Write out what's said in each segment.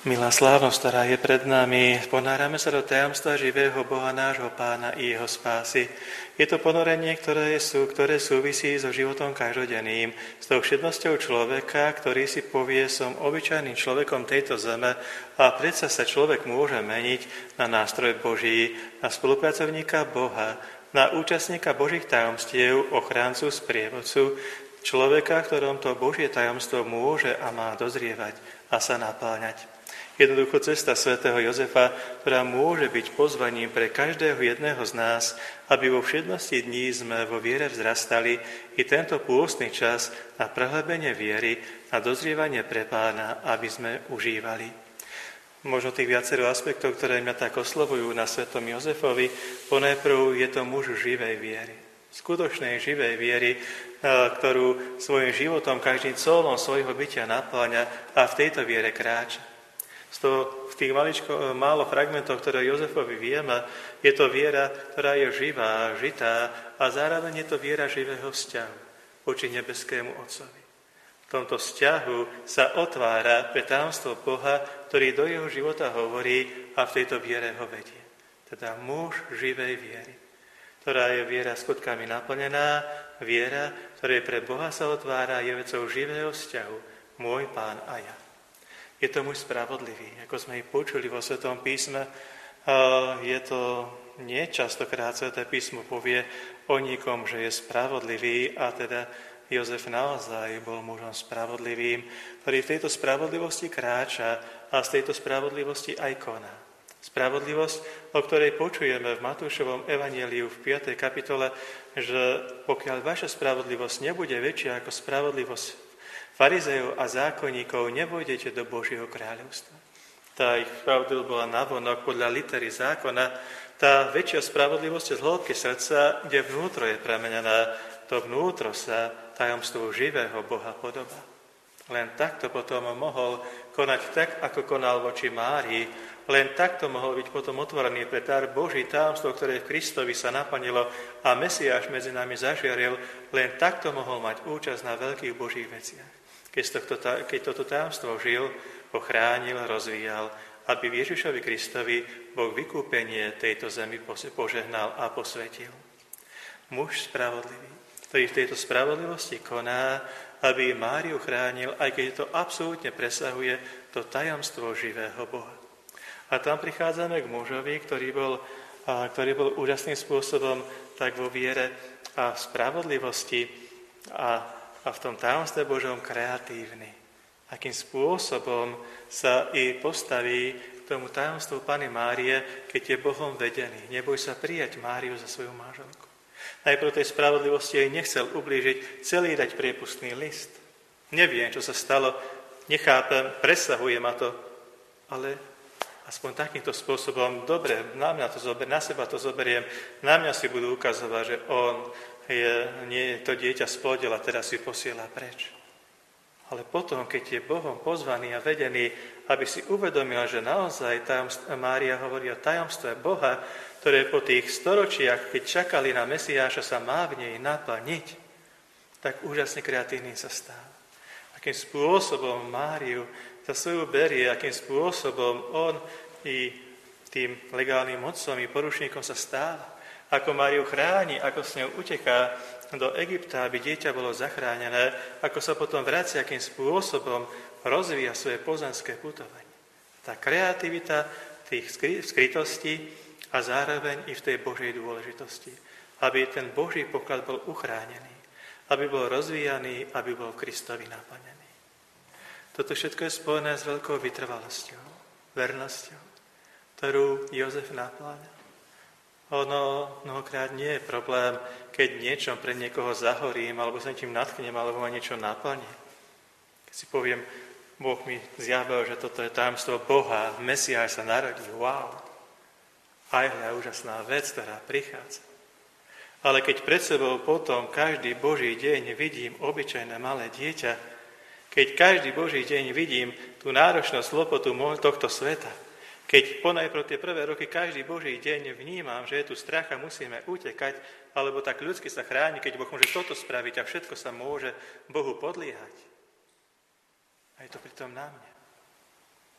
Milá slávnosť, ktorá je pred nami, ponárame sa do tajomstva živého Boha, nášho Pána i jeho spásy. Je to ponorenie, ktoré súvisí so životom každodenným, s tou všednosťou človeka, ktorý si povie, som obyčajným človekom tejto zeme a predsa sa človek môže meniť na nástroj Boží, na spolupracovníka Boha, na účastníka Božích tajomstiev, ochráncu, sprievodcu, človeka, ktorom to Božie tajomstvo môže a má dozrievať a sa napáľať. Jednoducho cesta svätého Jozefa, ktorá môže byť pozvaním pre každého jedného z nás, aby vo všednosti dní sme vo viere vzrastali i tento pôstny čas na prehlbenie viery, na dozrievanie pre Pána, aby sme užívali. Možno tých viacero aspektov, ktoré mňa tak oslovujú na svätom Jozefovi, ponajprv je to muž živej viery. Skutočnej živej viery, ktorú svojim životom každým colom svojho bytia napĺňa a v tejto viere kráča. V tých málo fragmentov, ktoré Jozefovi vieme, je to viera, ktorá je živá, žitá a zároveň je to viera živého vzťahu voči nebeskému Otcovi. V tomto vzťahu sa otvára pre tajomstvo Boha, ktorý do jeho života hovorí a v tejto viere ho vedie. Teda muž živej viery, ktorá je viera skutkami naplnená, viera, ktorej pre Boha sa otvára, je vecou živého vzťahu, môj Pán a ja. Je to muž spravodlivý, ako sme i počuli vo Svetom písme. Je to nie častokrát Sveté písmo povie o nikom, že je spravodlivý, a teda Jozef naozaj bol mužom spravodlivým, ktorý v tejto spravodlivosti kráča a z tejto spravodlivosti aj koná. Spravodlivosť, o ktorej počujeme v Matúšovom evanjeliu v 5. kapitole, že pokiaľ vaša spravodlivosť nebude väčšia ako spravodlivosť farizejov a zákonníkov, nevôjdete do Božieho kráľovstva. Tá ich spravodlivosť bola navonok podľa litery zákona, tá väčšia spravodlivosť z hĺbky srdca, kde vnútro je premenená, to vnútro sa tajomstvu živého Boha podobá. Len takto potom mohol konať tak, ako konal voči Márii, len takto mohol byť potom otvorený pre dar Boží tajomstvo, ktoré v Kristovi sa naplnilo a Mesiáš medzi nami zažiaril, len takto mohol mať účasť na veľkých Božích veciach. Keď toto tajomstvo žil, ho chránil, rozvíjal, aby Ježišovi Kristovi Boh vykúpenie tejto zemi požehnal a posvetil. Muž spravodlivý, ktorý v tejto spravodlivosti koná, aby Máriu chránil, aj keď to absolútne presahuje to tajomstvo živého Boha. A tam prichádzame k mužovi, ktorý bol úžasným spôsobom tak vo viere a spravodlivosti a v tom tajomstve Božom kreatívny. Akým spôsobom sa i postaví k tomu tajomstvu Panny Márie, keď je Bohom vedený. Neboj sa prijať Máriu za svoju manželku. Najprv tej spravodlivosti jej nechcel ublížiť, celý dať priepustný list. Neviem, čo sa stalo, nechápem, presahuje ma to, ale aspoň takýmto spôsobom, dobre, na seba to zoberiem, na mňa si budú ukazovať, že on to dieťa splodil a teraz ju posiela preč. Ale potom, keď je Bohom pozvaný a vedený, aby si uvedomila, že naozaj Mária hovorí o tajomstve Boha, ktoré po tých storočiach, keď čakali na Mesiáša, sa má v nej naplniť, tak úžasne kreatívnym sa stáva. Akým spôsobom Máriu za svoju berie, akým spôsobom on i tým legálnym otcom i porušníkom sa stáva. Ako Máriu chráni, ako s ňou uteká do Egypta, aby dieťa bolo zachránené, ako sa potom vracia, akým spôsobom rozvíja svoje pozemské putovanie. Tá kreativita tých skrytostí a zároveň i v tej Božej dôležitosti. Aby ten Boží poklad bol uchránený, aby bol rozvíjaný, aby bol Kristovi naplnený. Toto všetko je spojené s veľkou vytrvalosťou, vernosťou, ktorú Jozef napláňa. Ono mnohokrát nie je problém, keď niečom pre niekoho zahorím, alebo sa tým natchnem, alebo ma niečo naplní. Keď si poviem, Boh mi zjavil, že toto je tajomstvo Boha, Mesiáš sa narodí, wow. Aj úžasná vec, ktorá prichádza. Ale keď pred sebou potom každý Boží deň vidím obyčajné malé dieťa, keď každý Boží deň vidím tú náročnosť, lopotu tohto sveta, keď ponajprv tie prvé roky každý Boží deň vnímam, že je tu strach a musíme utekať, alebo tak ľudsky sa chráni, keď Boh môže toto spraviť a všetko sa môže Bohu podliehať. A je to pritom na mne.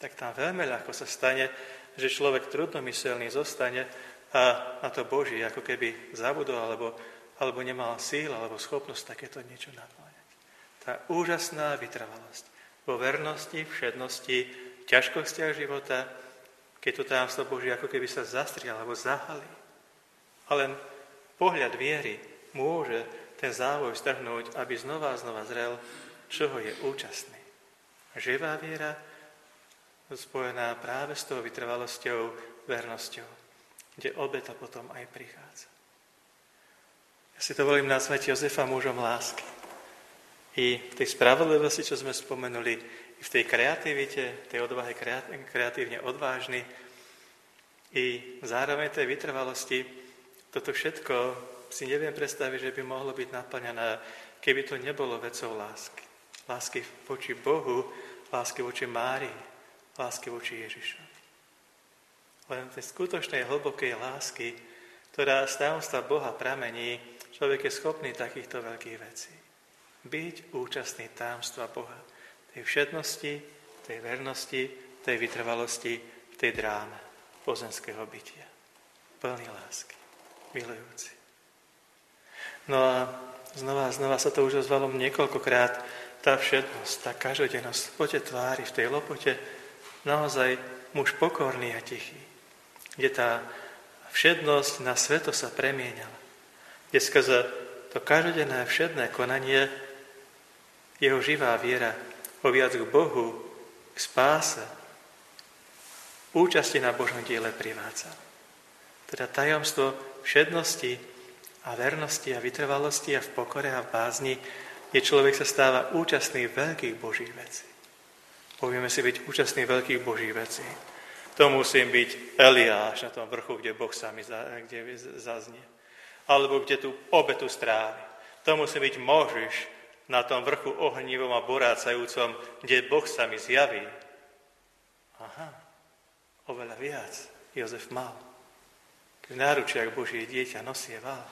tak tam veľmi ľahko sa stane, že človek trudnomyselný zostane a na to Boží ako keby zabudol alebo nemal síl alebo schopnosť takéto niečo naplňať. Tá úžasná vytrvalosť vo vernosti, všednosti, ťažkostiach života, keď to tajomstvo Boží ako keby sa zastrial alebo zahalí. A len pohľad viery môže ten závoj strhnúť, aby znova a znova zrel, čoho je účastný. Živá viera spojená práve s tou vytrvalosťou, vernosťou, kde obeta potom aj prichádza. Ja si to volím nazvať Jozefa mužom lásky. I v tej spravodlivosti, čo sme spomenuli, i v tej kreativite, tej odvahe kreatívne odvážny, i zároveň tej vytrvalosti, toto všetko si neviem predstaviť, že by mohlo byť naplňané, keby to nebolo vecou lásky. Lásky voči Bohu, lásky voči Márii, lásky voči Ježišovi. Len tej skutočnej hlbokej lásky, ktorá z tajomstva Boha pramení, človek je schopný takýchto veľkých vecí. Byť účastný tajomstva Boha. Tej všednosti, tej vernosti, tej vytrvalosti, tej dráme pozemského bytia. Plný lásky. Milujúci. No a znova sa to už ozvalo niekoľkokrát, tá všednosť, tá každodennosť, poďte tvári v tej lopote, naozaj muž pokorný a tichý, kde tá všednosť na sveto sa premieňala, kde skrze to každodenné všedné konanie jeho živá viera ho viac k Bohu, k spáse, účasti na Božom diele privádza. Teda tajomstvo všednosti a vernosti a vytrvalosti a v pokore a v bázni, kde človek sa stáva účastný veľkých Božích vecí. Povieme si byť účastný veľkých Božích vecí. To musím byť Eliáš na tom vrchu, kde Boh sami zaznie. Alebo kde tú obetu strávi. To musí byť Mojžiš na tom vrchu ohnivom a borácajúcom, kde Boh sa mi zjaví. Aha, oveľa viac Jozef mal. V náručiach Božie dieťa nosieval.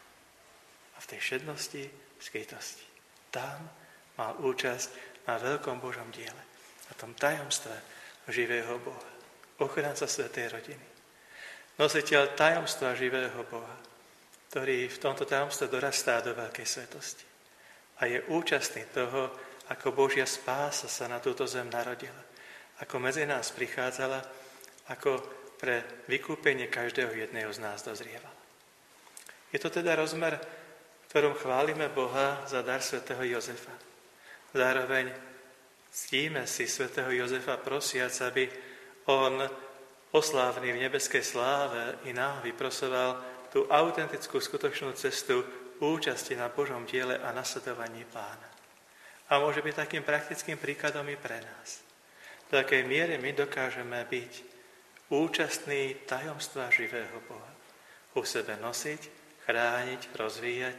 A v tej všednosti, skrytosti. Tam mal účasť na veľkom Božom diele. Na tom tajomstve živého Boha. Ochranca svätej rodiny. Nositeľ tajomstva živého Boha, ktorý v tomto tajomstve dorastá do veľkej svetosti. A je účastný toho, ako Božia spása sa na túto zem narodila. Ako medzi nás prichádzala, ako pre vykúpenie každého jedného z nás dozrievala. Je to teda rozmer, v ktorom chválime Boha za dar svätého Jozefa. Zároveň ctíme si svätého Jozefa prosiac, aby on, oslávny v nebeskej sláve, i nám vyprosoval tú autentickú skutočnú cestu účasti na Božom diele a nasledovaní Pána. A môže byť takým praktickým príkladom i pre nás. Do akej miere my dokážeme byť účastní tajomstva živého Boha. U sebe nosiť, chrániť, rozvíjať,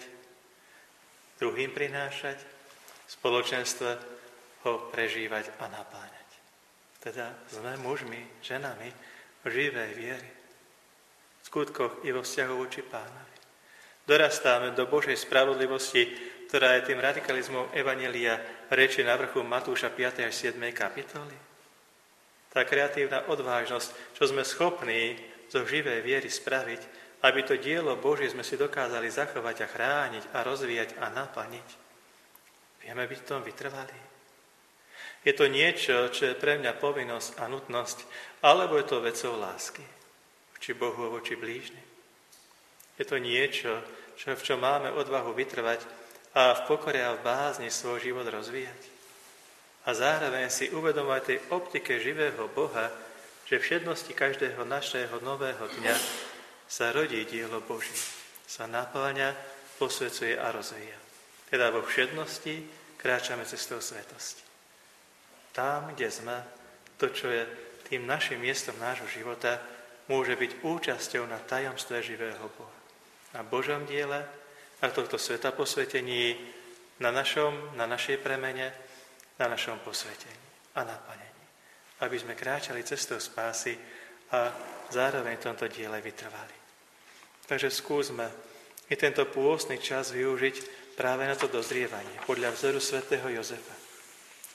druhým prinášať, v spoločenstve ho prežívať a napáňať. Teda sme mužmi, ženami živej viery. V skutkoch i vo vzťahu voči Pánovi. Dorastáme do Božej spravodlivosti, ktorá je tým radikalizmom Evanjelia reči na vrchu Matúša 5. až 7. kapitoly. Tá kreatívna odvážnosť, čo sme schopní zo živej viery spraviť, aby to dielo Božie sme si dokázali zachovať a chrániť a rozvíjať a naplniť. Vieme byť v tom vytrvalí. Je to niečo, čo je pre mňa povinnosť a nutnosť, alebo je to vecou lásky, voči Bohu a voči blížnym. Je to niečo, v čom máme odvahu vytrvať a v pokore a v bázni svoj život rozvíjať. A zároveň si uvedomovať tej optike živého Boha, že v všednosti každého našeho nového dňa sa rodí dielo Božie, sa naplňa, posvecuje a rozvíja. Teda vo všednosti kráčame cestou svetosti. Tam, kde sme, to, čo je tým našim miestom nášho života, môže byť účasťou na tajomstve živého Boha. Na Božom diele, na tohto sveta posvetení, na našej premene, na našom posvetení a naplnení. Aby sme kráčali cestou spásy a zároveň v tomto diele vytrvali. Takže skúsme i tento pôstny čas využiť práve na to dozrievanie, podľa vzoru svätého Jozefa.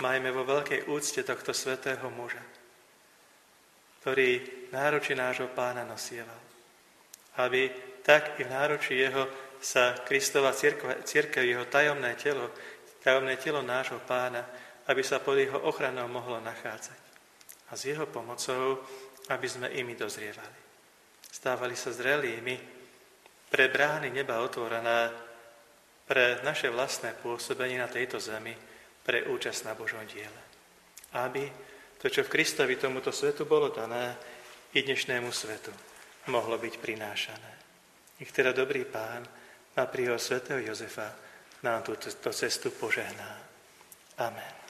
majme vo veľkej úcte tohto svätého muža, ktorý v náručí nášho Pána nosieval. Aby tak i v náručí jeho sa Kristova cirkev, jeho tajomné telo nášho Pána, aby sa pod jeho ochranou mohlo nachádzať. A s jeho pomocou, aby sme imi dozrievali. Stávali sa zrelými pre brány neba otvorené, pre naše vlastné pôsobenie na tejto zemi, pre účasť na Božom diele. Aby to, čo v Kristovi tomuto svetu bolo dané, i dnešnému svetu mohlo byť prinášané. Nech teda dobrý Pán na príhod svätého Jozefa nám túto cestu požehná. Amen.